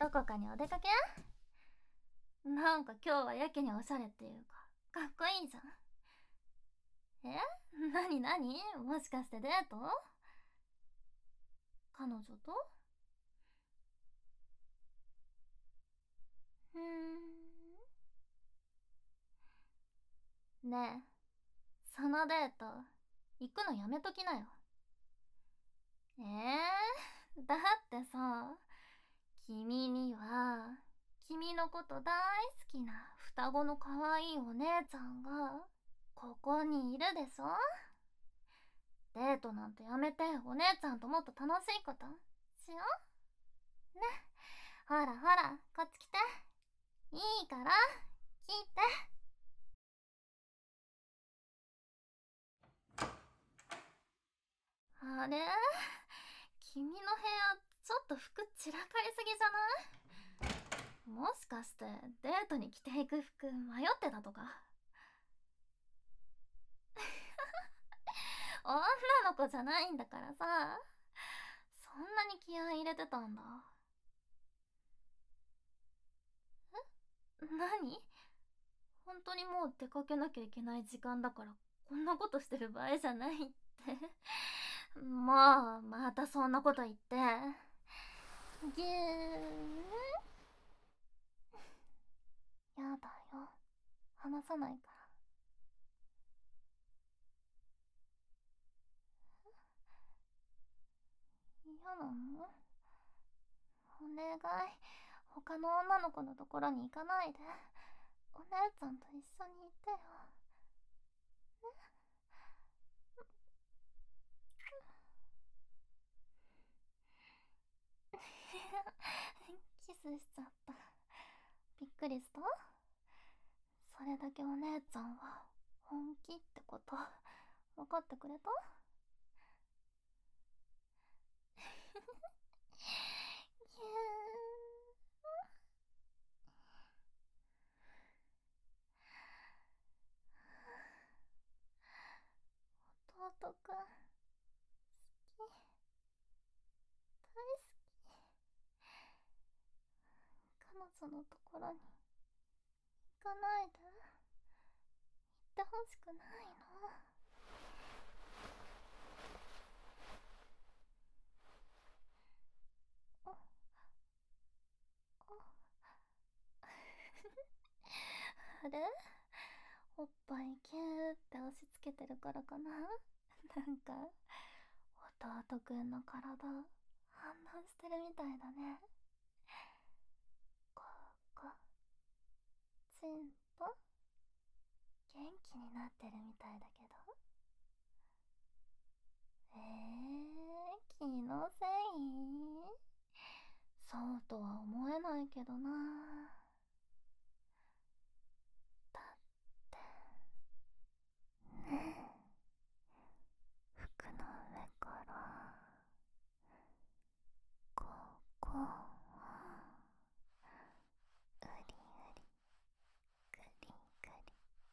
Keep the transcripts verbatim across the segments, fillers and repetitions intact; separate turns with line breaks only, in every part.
どこかにお出かけ？なんか今日はやけにおしゃれっていうか、かっこいいじゃん。え？なになに？もしかしてデート？彼女と？ふーん。ねえ、そのデート、行くのやめときなよ。えー、だってさ、君には、君のこと大好きな双子の可愛いお姉ちゃんが、ここにいるでしょ？デートなんてやめて、お姉ちゃんともっと楽しいことしようね。ほらほら、こっち来て。いいから、来て。あれ？君の部屋、ちょっと服散らかりすぎじゃない？もしかして、デートに着ていく服迷ってたとか？女の子じゃないんだからさ、そんなに気合い入れてたんだ。え？何？本当にもう出かけなきゃいけない時間だから、こんなことしてる場合じゃないって。もう、またそんなこと言って。ぎゅー。やだよ。話さないから。嫌なの？お願い。他の女の子のところに行かないで。お姉ちゃんと一緒にいてよ。キスしちゃった。びっくりした？それだけお姉ちゃんは本気ってこと分かってくれた？ぎゅー。弟くん、好き。大好き。彼女のところに行かないで。行ってほしくないの？あ、あれ？おっぱいキューって押し付けてるからかな。なんか弟くんの体反応してるみたいだね。ここちんぽ元気になってるみたいだけど。えー、気のせい？そうとは思えないけどな。だってね、服の上からここをうりうりぐりぐり。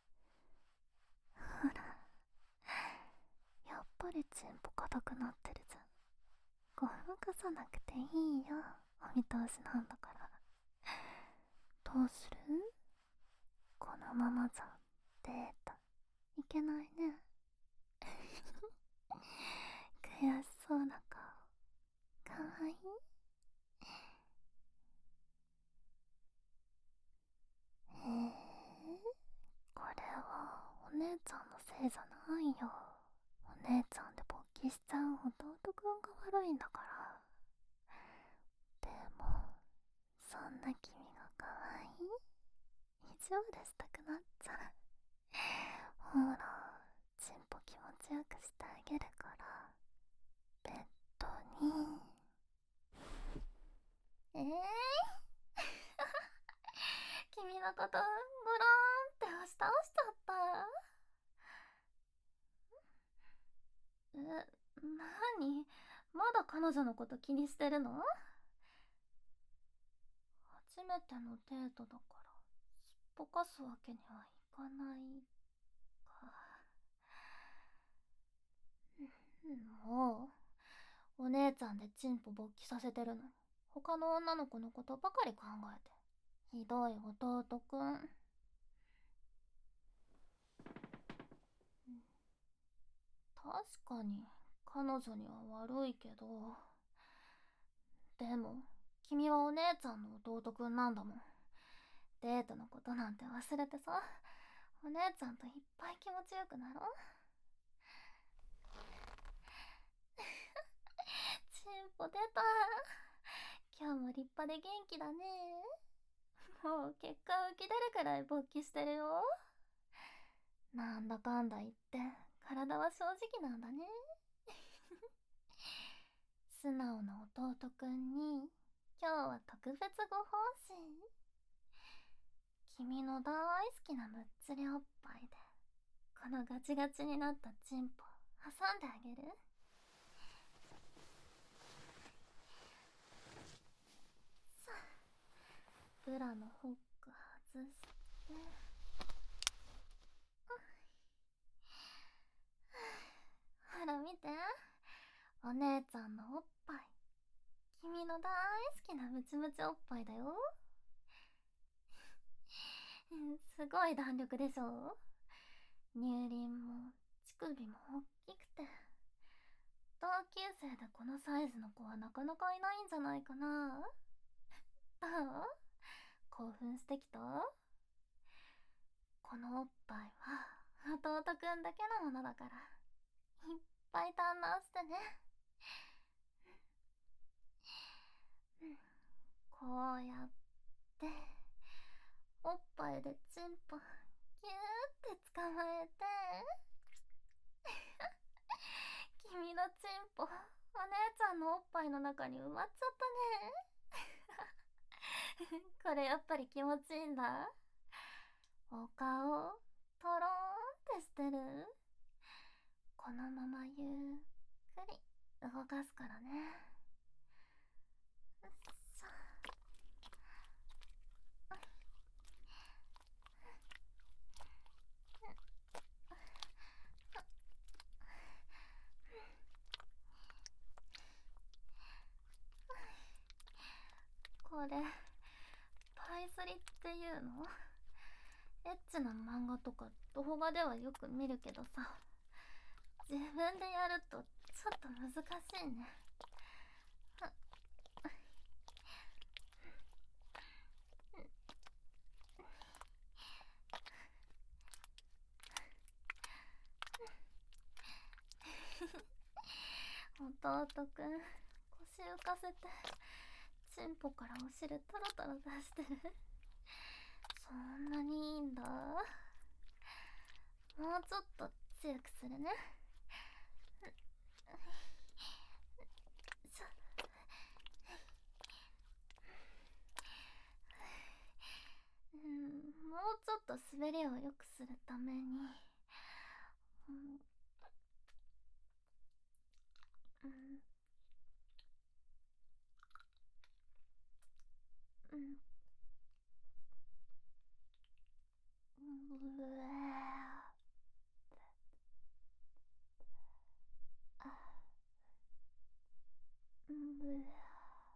ほら、やっぱりチンポ硬くなってるじゃん。ごふかさなくていいよ、お見通しなんだから。どうする？このままじゃデートいけないね。悔しそうな顔かわいい。へえ、これはお姉ちゃんのせいじゃないよ。お姉ちゃんで勃起しちゃう弟くんが悪いんだから。でもそんな君がかわいい？意地悪したくなっちゃう。ほら、ちんぽ気持ちよくしてあげるから、ベッドに。えー、君のことゴローンって押し倒しちゃった。え、なに？まだ彼女のこと気にしてるの？初めてのデートだからすっぽかすわけにはいかないか。もうお姉ちゃんでチンポ勃起させてるのに他の女の子のことばかり考えて。ひどい弟くん。確かに彼女には悪いけど、でも君はお姉ちゃんの弟くんなんだもん。デートのことなんて忘れてさ、お姉ちゃんといっぱい気持ちよくなろう。チンポ出た。今日も立派で元気だね。もう結果浮き出るくらい勃起してるよ。なんだかんだ言って体は正直なんだね。素直な弟くんに今日は特別ご奉仕。君の大好きなむっつりおっぱいでこのガチガチになったチンポ挟んであげる。さあ、ブラのホック外して、ほら見て、お姉ちゃんのおっぱい。君の大好きなムチムチおっぱいだよ。すごい弾力でしょ。乳輪も乳首も大きくて、同級生でこのサイズの子はなかなかいないんじゃないかな。どう？興奮してきた？このおっぱいは弟くんだけのものだから、いっぱい堪能してね。こうやっておっぱいでチンポギューって捕まえて君のチンポお姉ちゃんのおっぱいの中に埋まっちゃったね。これやっぱり気持ちいいんだ。お顔トローンってしてる。このままゆっくり動かすからね。さあ、これパイスリっていうの？エッチな漫画とか動画ではよく見るけどさ、自分でやるとちょっと難しいね。弟くん、腰浮かせてチンポからお汁トロトロ出してる。そんなにいいんだ。もうちょっと強くするね。うん、もうちょっと滑りを良くするために、うん、うん、うん、うわあ、うわ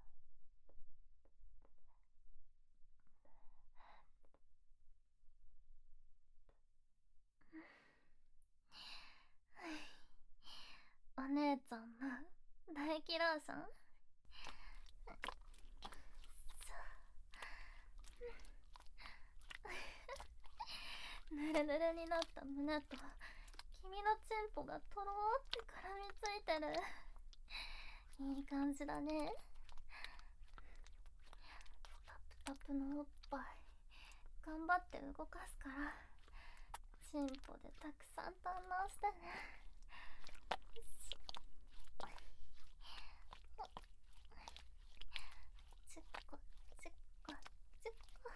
お姉ちゃんの唾液ローション。ぬるぬるになった胸と君のチンポがとろーって絡みついてる。いい感じだね。タプタプのおっぱい頑張って動かすから、チンポでたくさん堪能してね。チッコチッコチッコ。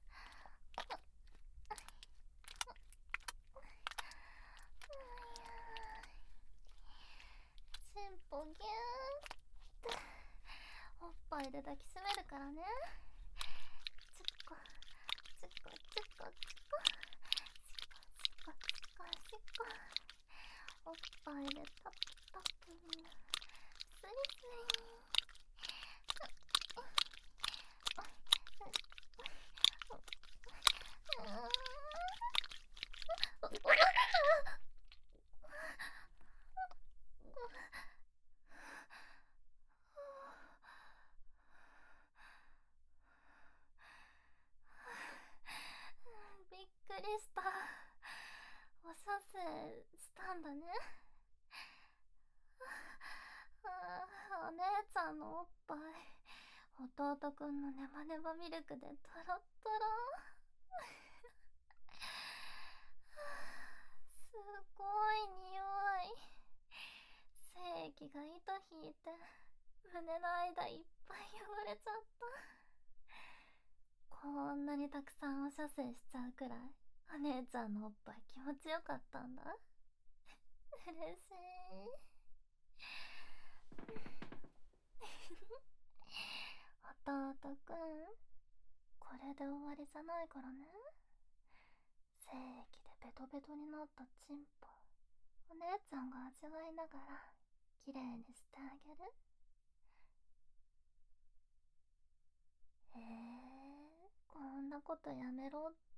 チンポギューっておっぱいで抱きしめるからね。チッコチッコチッコチッコチッコチッコチッコ。おっぱいでタプタプスリスリ。 姉ちゃんのおっぱい、弟くんのネバネバミルクでトロットロ。すごい匂い。精液が糸引いて胸の間いっぱい汚れちゃった。こんなにたくさんお射精しちゃうくらいお姉ちゃんのおっぱい気持ちよかったんだ。嬉しい。弟くん、これで終わりじゃないからね。精液でベトベトになったチンポ、お姉ちゃんが味わいながらきれいにしてあげる。えー、こんなことやめろって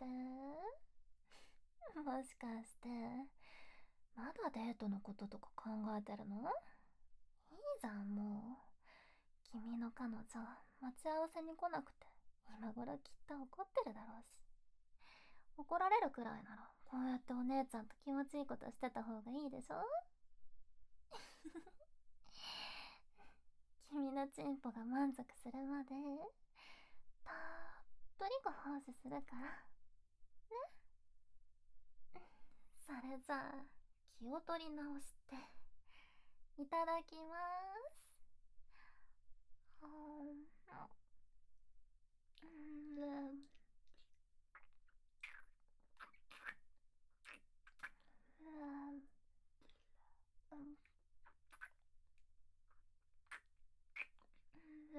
もしかしてまだデートのこととか考えてるの？いいじゃん、もう。君の彼女待ち合わせに来なくて今頃きっと怒ってるだろうし、怒られるくらいならこうやってお姉ちゃんと気持ちいいことしてた方がいいでしょ。君のチンポが満足するまでたっぷりご奉仕するからね。それじゃあ気を取り直していただきます。うん、うん、うん、うん、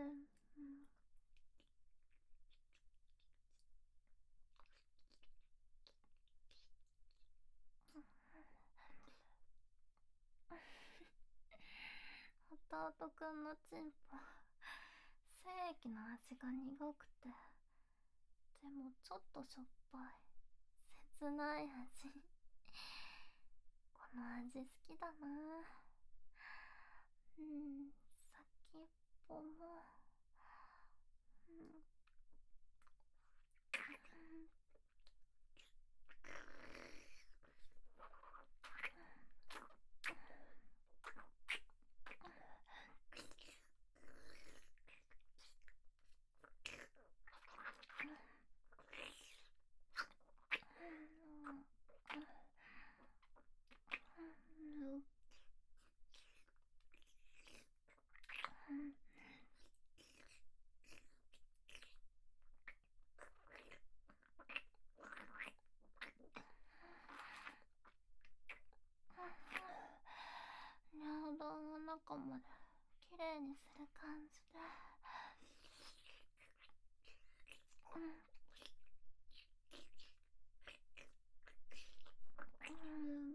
弟くんのチンポ、精液の味が苦くて、でもちょっとしょっぱい切ない味。この味好きだな。うん、先っぽも、うん、尿道の中まできれいにする感じで、うん、うん、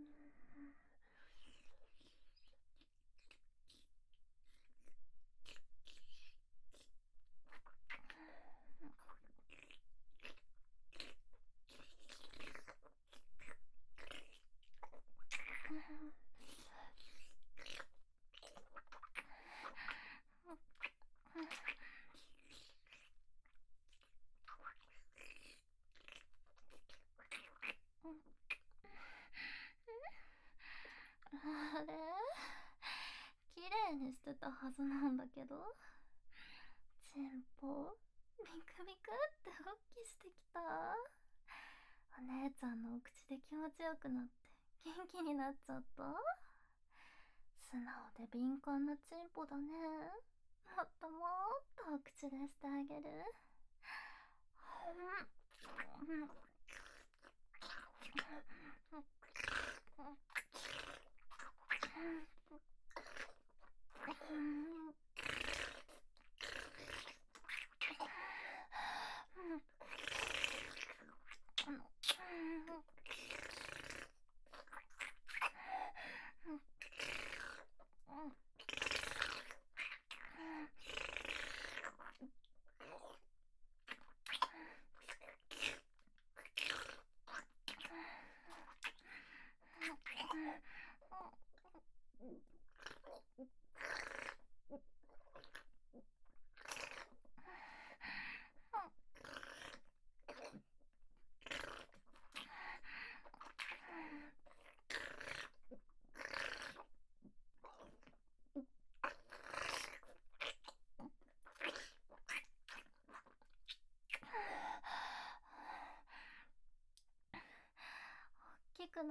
あれ、きれいにしてたはずなんだけど、チンポビクビクって発揮してきた。お姉ちゃんのお口で気持ちよくなって元気になっちゃった。素直で敏感なチンポだね。もっともっとお口でしてあげる。うん、うん、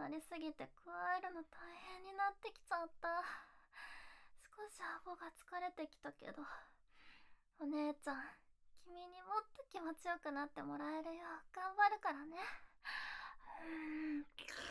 なりすぎて加えるの大変になってきちゃった。少し顎が疲れてきたけど、お姉ちゃん、君にもっと気持ちよくなってもらえるよう頑張るからね。うーん。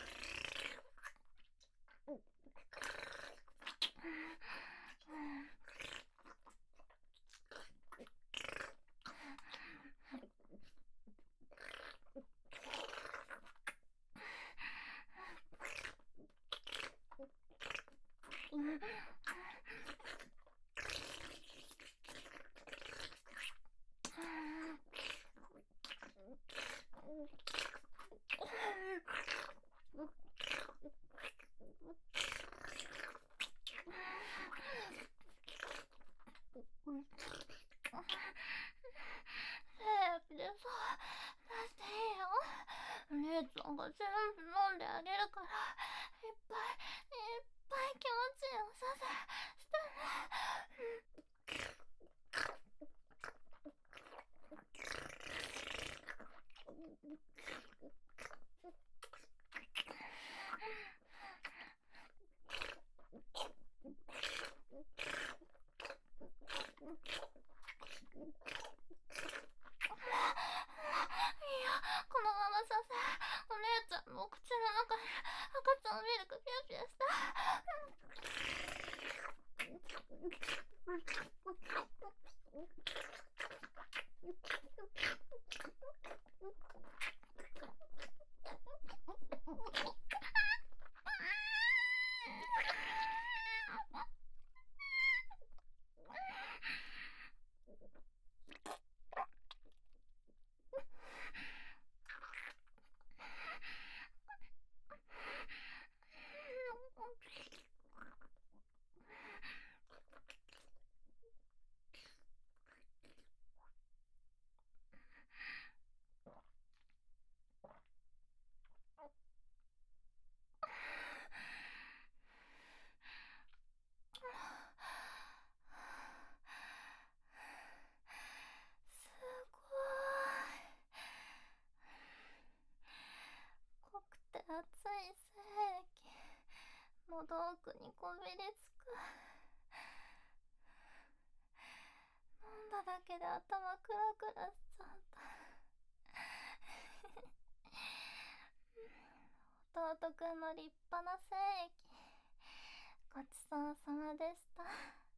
テレビでさ、出していいよ。姉ちゃんが全部飲んであげるから、いっぱいいっぱい気持ちいいおさせしてね。いや、このままさせ、お姉ちゃんのお口の中に赤ちゃんミルクピューピューして。すごい。濃くて熱い精液、喉奥にこびりつく。飲んだだけで頭クラクラしちゃった。弟くんの立派な精液、ごちそうさまでした。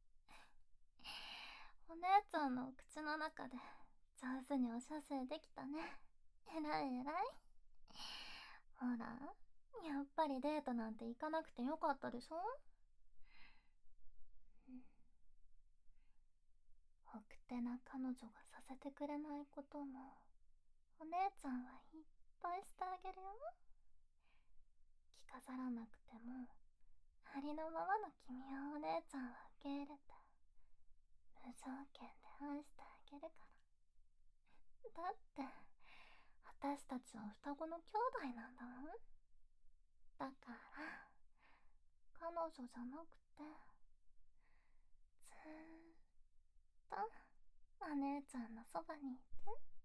お姉ちゃんのお口の中で上手にお射精できたね。えらいえらい。ほら、やっぱりデートなんて行かなくてよかったでしょ。奥手な彼女がさせてくれないことも、お姉ちゃんはいっぱいしてあげるよ。着飾らなくても、ありのままの君をお姉ちゃんは受け入れて、無条件で愛してあげるから。だって、私たちは双子の兄弟なんだもん。だから、彼女じゃなくて、ずーっとお姉ちゃんのそばにいて。